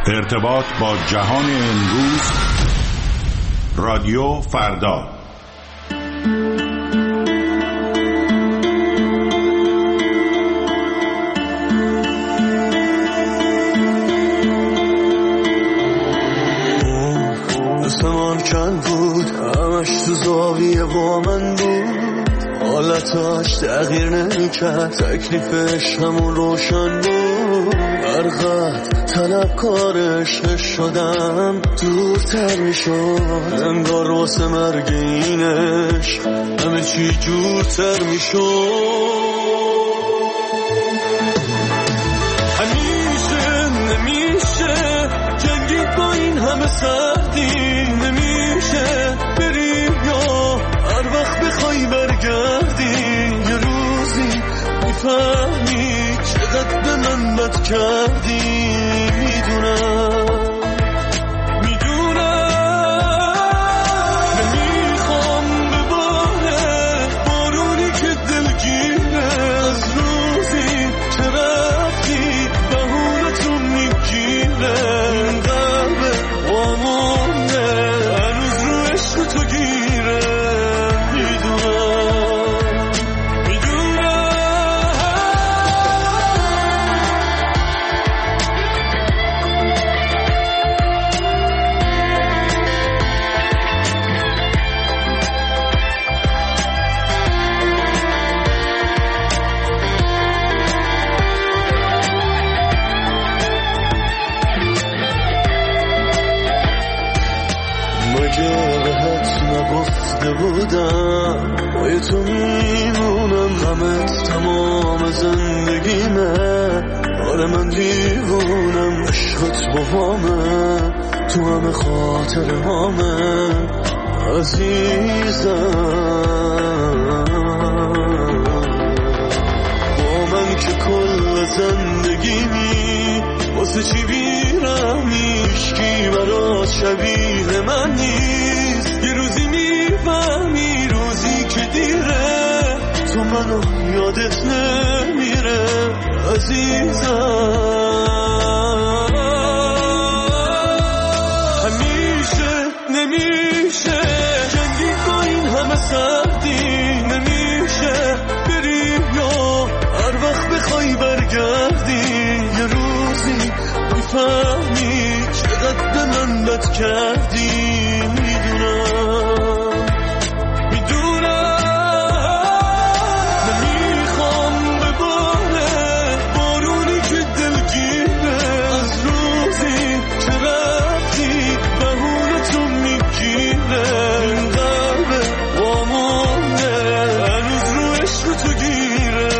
ارتباط با جهان امروز، رادیو فردا. آسمان کن بود، همش تو زاویه با من بود، حالتاش تغییر نمی‌کرد، تکلیفش همون روشن بود. هرقدر طلبکارش شدم دورتر میشد، انگار واسه مرگ اینش همه چی جورتر میشد. همیشه نمیشه جنگید با این همه سردی، نمیشه بری یا هر وقت بخوای برگردی، یه روزی میفهمی چقدر به من بد کردی. نمیخوام بباره بارونی که دلگیره، از روزی که رفتی بهونتون میگیره، این قلب وامونه هنوز رو عشق تو گیره. نگفته بودم با تو میمونم، غمت تمام زندگیمه، آره من دیوونم، عشقت با همه تو همه خاطر همه عزیزم. با من که کل زندگیمی واسه چی بیرم، هیچکی برات شبیه من نیست. یه روزی میفهمی روزی که دیره، تو منو یادت نمیره عزیزم. همیشه نمیشه جنگی با این همه سردی، نمیشه بری یا هر وقت بخوای برگردی، یه روزی میفهمی چقدر به من بد کردی. نمیخوام بباره بارونی که دلگیره، از روزی که رفتی بهونتون میگیره، این قلب وامونه هنوز رو عشق تو گیره.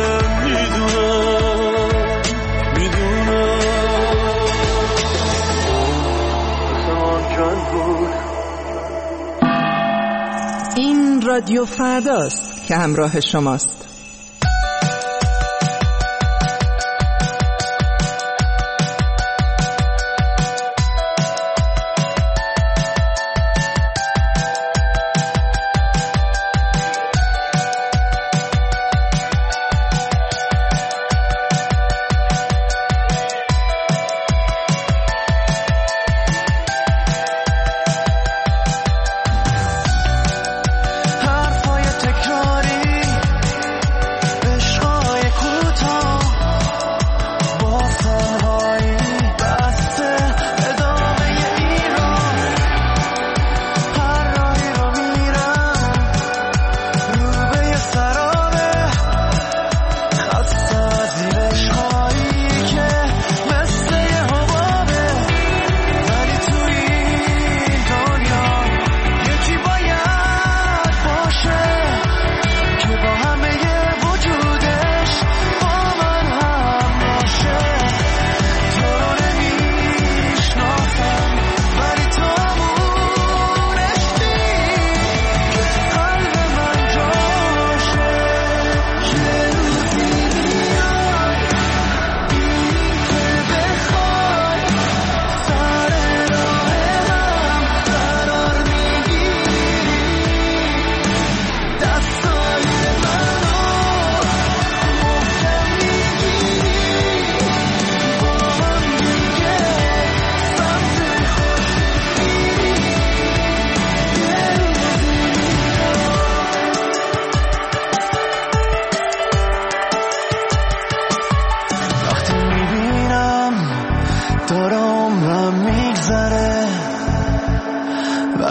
این رادیو فرداست که همراه شماست.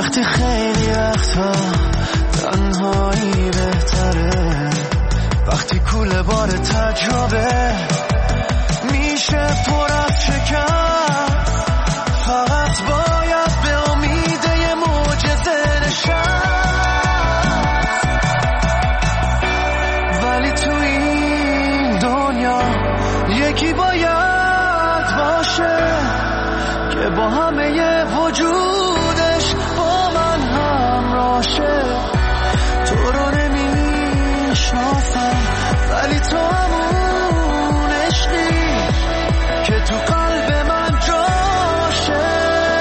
وقتی خیلی وقتا تنهایی بهتره، وقتی کوله بار تجربه میشه پر از شکم، فقط باید به امید یه معجزه نشست. ولی تو این دنیا یکی باید باشه که با همه وجودش با من همراشه. تو رو نمیشناسم ولی تو همون عشقی که تو قلب من جاشه.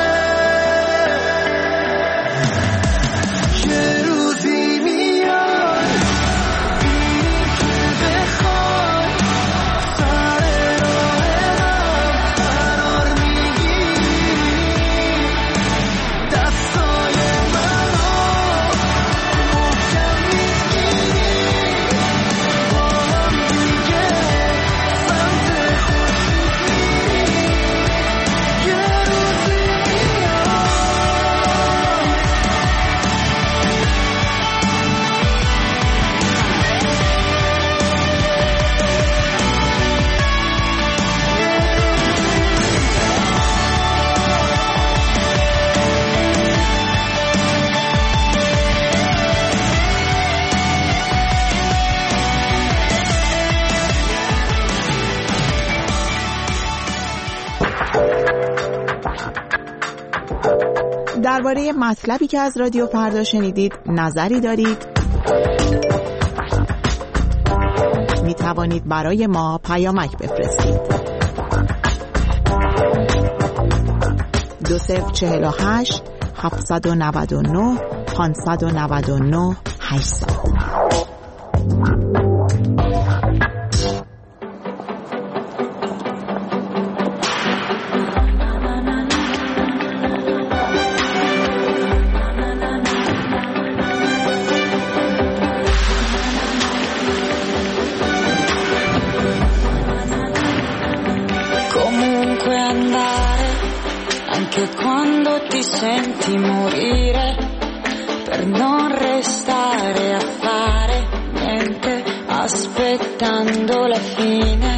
یه روزی میاد بینی که بخوای سر راه من قرار میگیری، دستای منو محکم میگیری، با هم دیگه سمت خورشید میریم. یه روزی درباره مطلبی که از رادیو فردا شنیدید نظری دارید؟ می توانید برای ما پیامک بفرستید. 2048 799 599 800. Quando ti senti morire per non restare a fare niente aspettando la fine,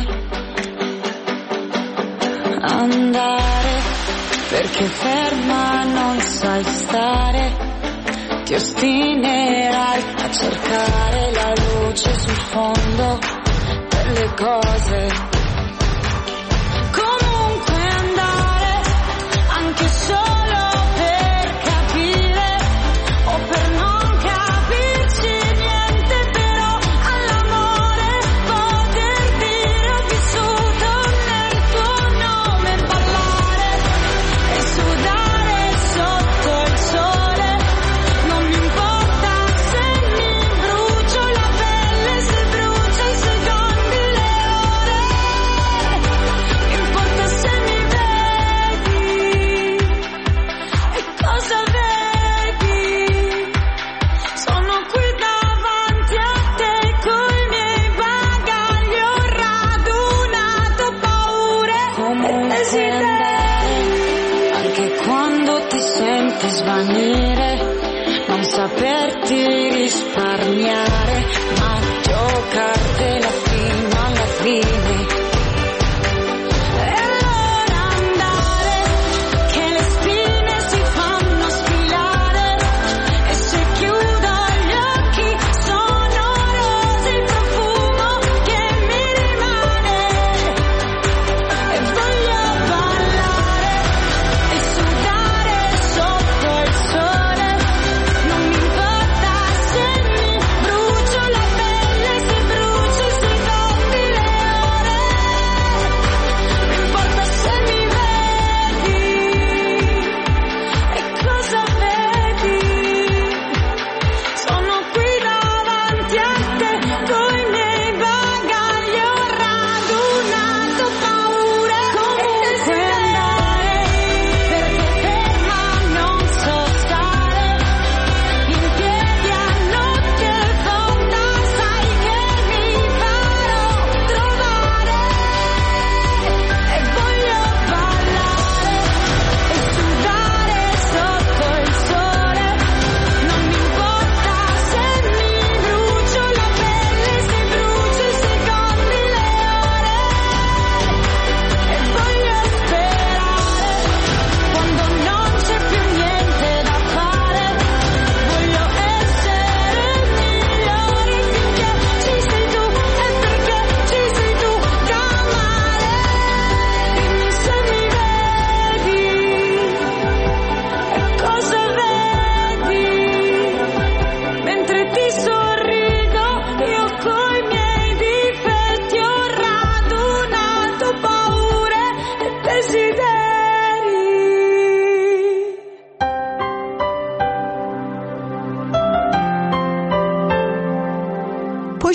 andare perché ferma non sai stare, ti ostinerai a cercare la luce sul fondo per le cose. Anche solo per capire o per non capirci niente, però all'amore poter dire ho vissuto nel tuo nome, ballare e sudare sotto il sole, non mi importa se mi brucio la pelle, se brucia i secondi, le ore, mi importa se mi cosa vedi? Sono qui davanti a te coi miei bagagli, ho radunato paure e desideri. Anche quando ti senti svanire, non saperti risparmiare, ma giocartela fino alla fine. Brucio la pelle se brucia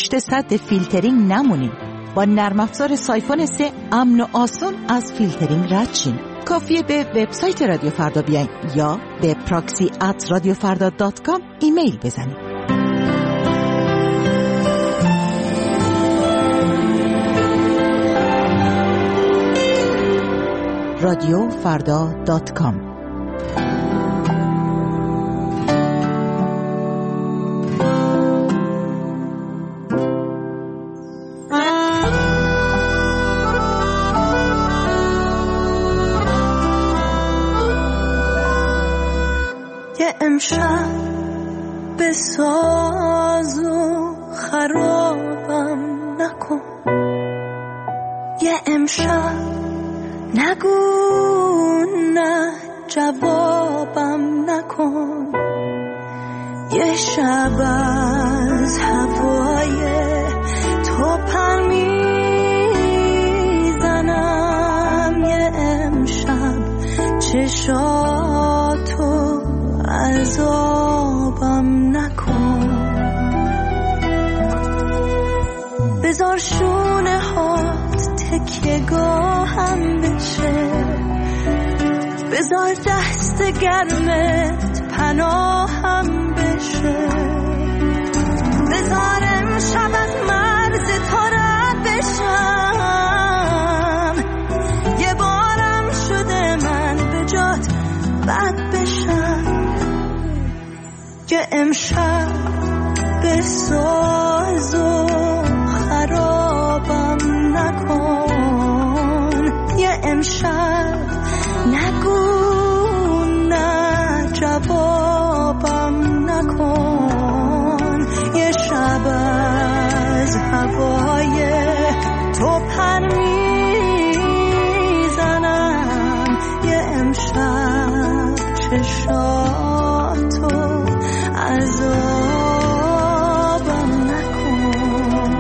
پشت سد فیلترینگ نمونین. با نرم افزار سایفون 3 امن و آسان از فیلترینگ رد شین. کافیه به وبسایت رادیو فردا بیاین یا به proxy@radiofarda.com ایمیل بزنید. radiofarda.com امشب به ساز و خرابم نکن، یه امشب نگو نه جوابم نکن، یه شب از هوای تو پر میزنم، یه امشب چشاتو عذابم نکن، بذار شونه هات تکیه گاهم بشه، بذار دست گرمت پناهم بشه، بذار امشب از مرز تو رد بشم، یه بارم شده من به جات بد بشم، که امشب به ساز و خرابم نکن، یه امشب نگو نه جوابم نکن، یه شب از هوای تو پر میزنم، یه امشب چشاتو عذابم نکن.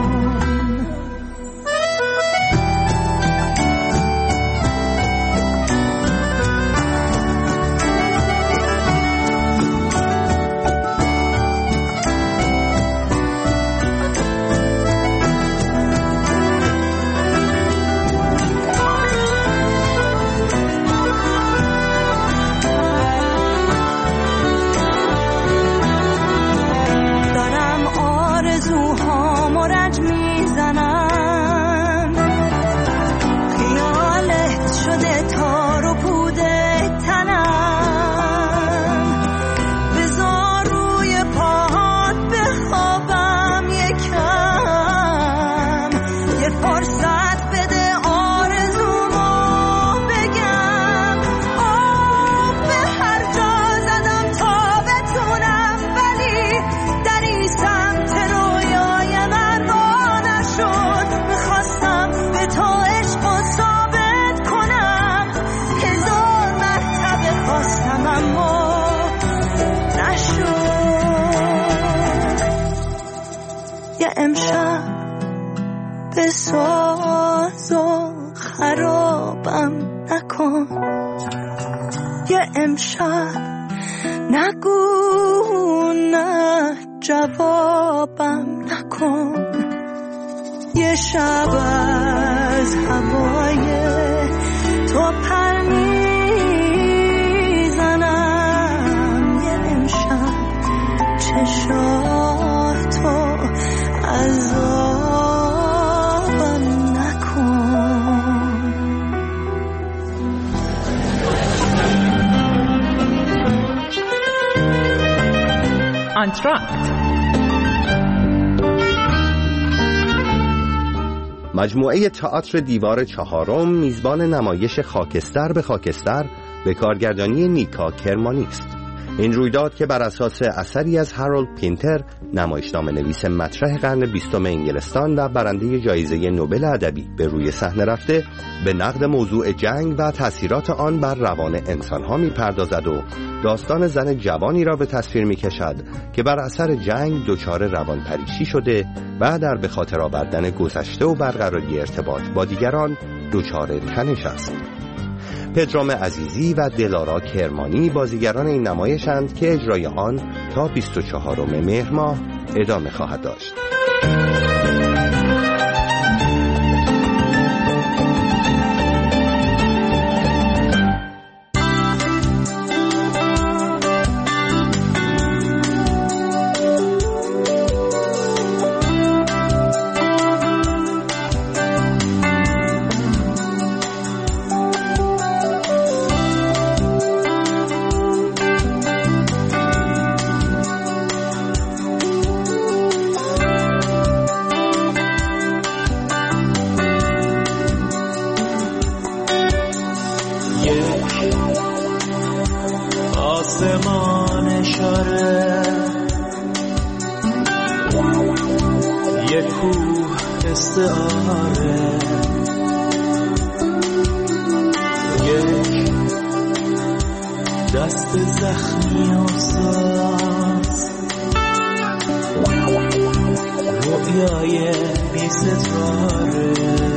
امشب به ساز و خرابم نکن، یه امشب نگو نه جوابم نکن، یه شب از هوای تو پر میزنم، یه امشب چشاتو عذابم نکن. آنتراکت مجموعه تئاتر دیوار چهارم میزبان نمایش خاکستر به خاکستر به کارگردانی نیکا کرمانی است. این رویداد که بر اساس اثری از هارولد پینتر، نمایشنامه نویس مطرح قرن 20 انگلستان و برنده جایزه نوبل ادبی، به روی صحنه رفته به نقد موضوع جنگ و تأثیرات آن بر روان انسانها می‌پردازد و داستان زن جوانی را به تصویر می‌کشد که بر اثر جنگ دچار روانپریشی شده و در به خاطر آوردن گذشته و برقراری ارتباط با دیگران دچار تنش است. پدرام عزیزی و دلارا کرمانی بازیگران این نمایشند که اجرای آن تا 24 مهر ماه ادامه خواهد داشت. یک آسمان اشاره، یک کوه استعاره، یک دست زخمی و ساز، رویای بی ستاره.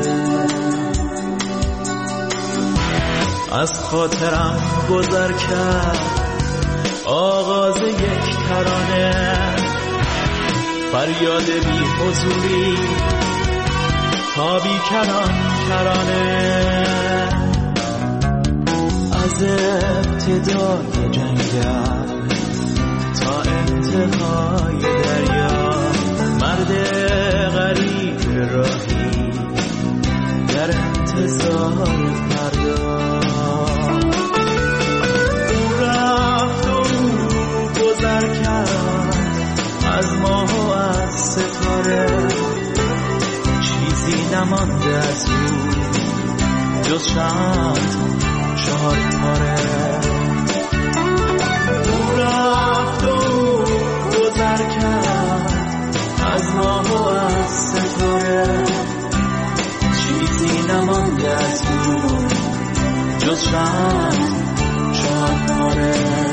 از خاطرم گذر کرد آغاز یک ترانه، فریاد بی حضوری تا بی کرانه. از ابتدای جنگل تا انتهای دریا، مرد غریب راهی در انتظار فردا. او رفت و او گذر کرد از ماه و از ستاره، چیزی نمانده از او جز چند چهار تاره. او رفت و او گذر کرد از ماه و از ستاره، چیزی نمانده از او جز چند چهار تاره.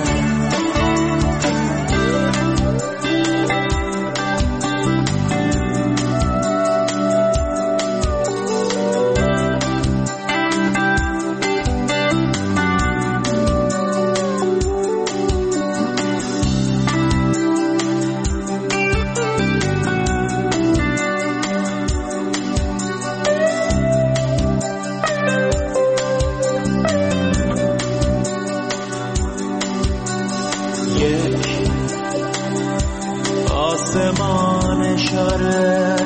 آسمان اشاره،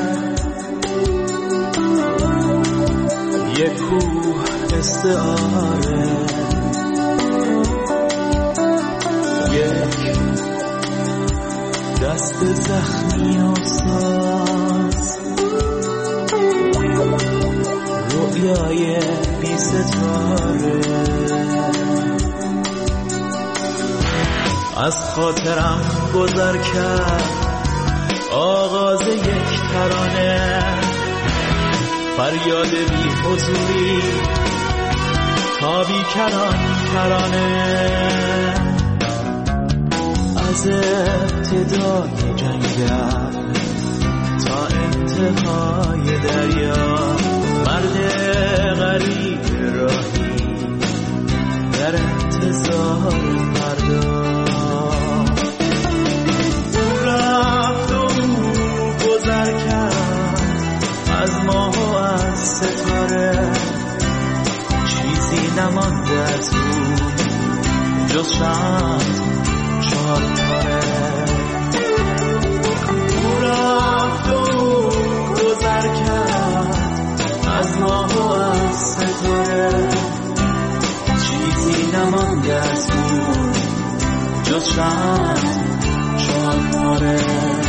یک کوه استعاره، یک دست زخمی و ساز، رویای بی ستاره. از خاطرم گذر کرد آغاز یک ترانه، فریاد بی حضوری تا بی کرانه. از ابتدای جنگل تا انتهای دریا، مرد غریب راهی در انتظار فردا. از ماه و از ستاره، چیزی نمانده از او جز چند چهار تاره. او رفت و او گذر کرد از ماه و از ستاره، چیزی نمانده از او جز چند چهار تاره.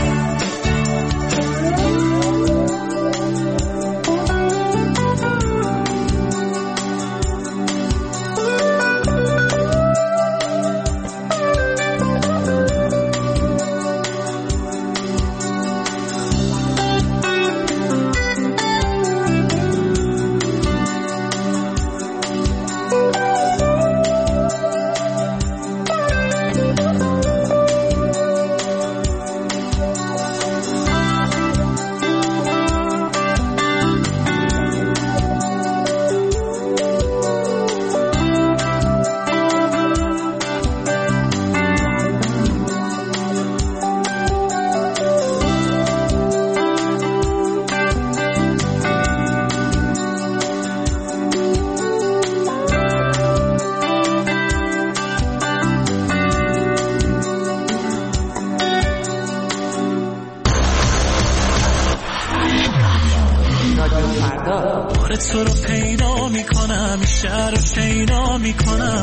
تو رو پیدا میکنم، شهر رو شیدا میکنم.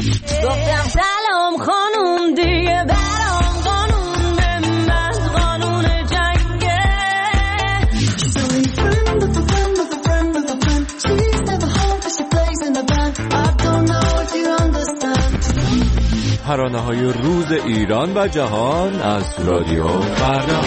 گفتم سلام خانوم، دیگه برام قانون به من قانون ترانه‌های روز ایران و جهان از رادیو فردا.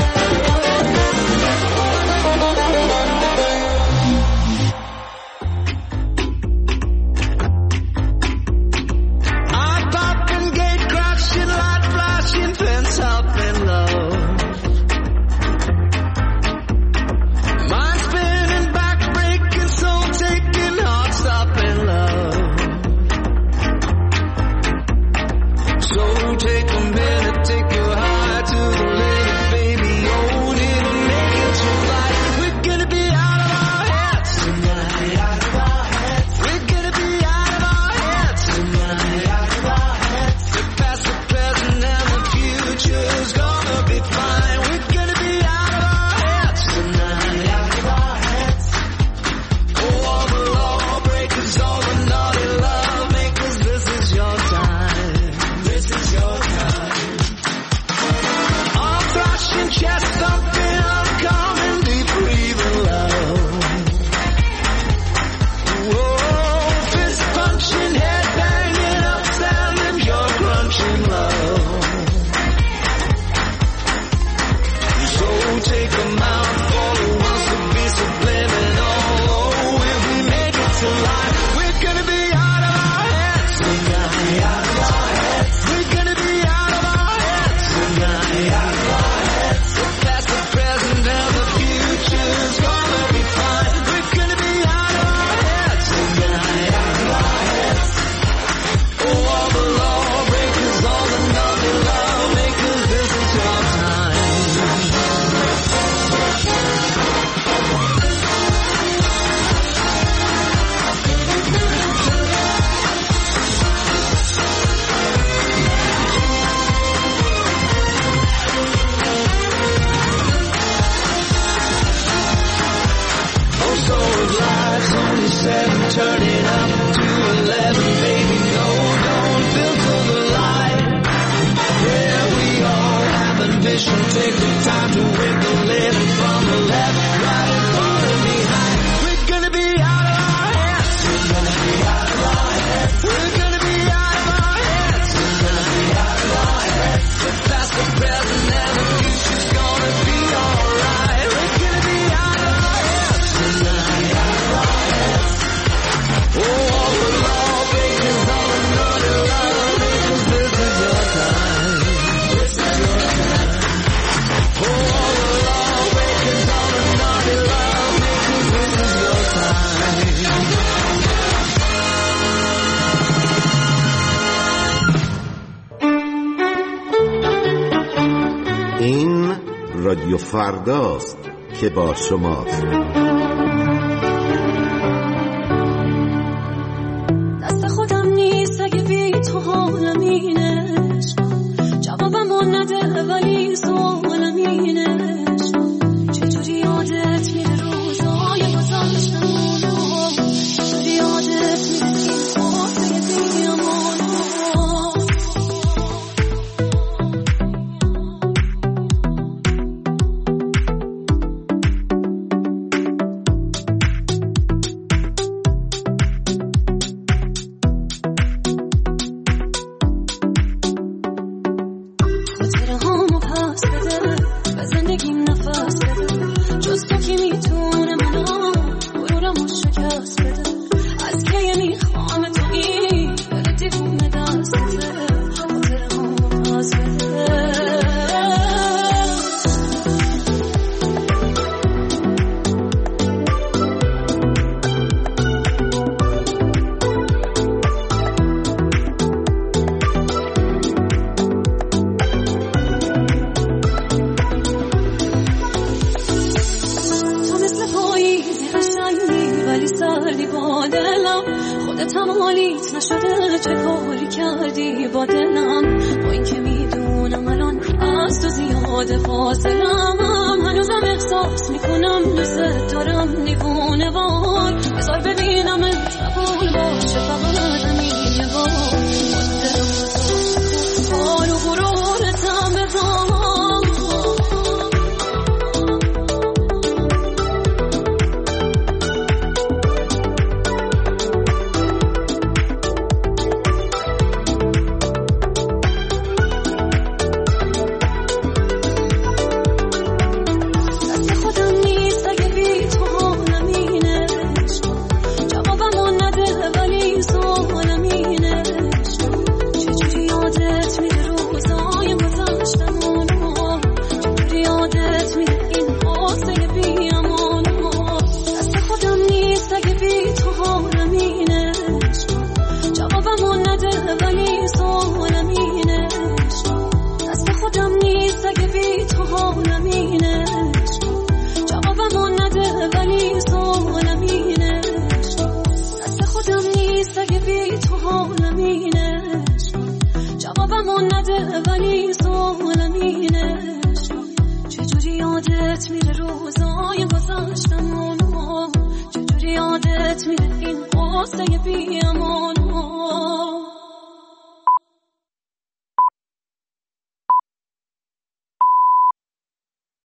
رادیو فرداست که با شماست. دست خودم نیست اگه بی تو حالم اینش، جوابمو نده ولی سوالم اینش، چجوری یادت میره روزای گذشتمونو، چجوری یادت میره این خاطره بیامونو. یادت میره روزای گذشتمونو، چجوری یادت میره این قصه بی امانو.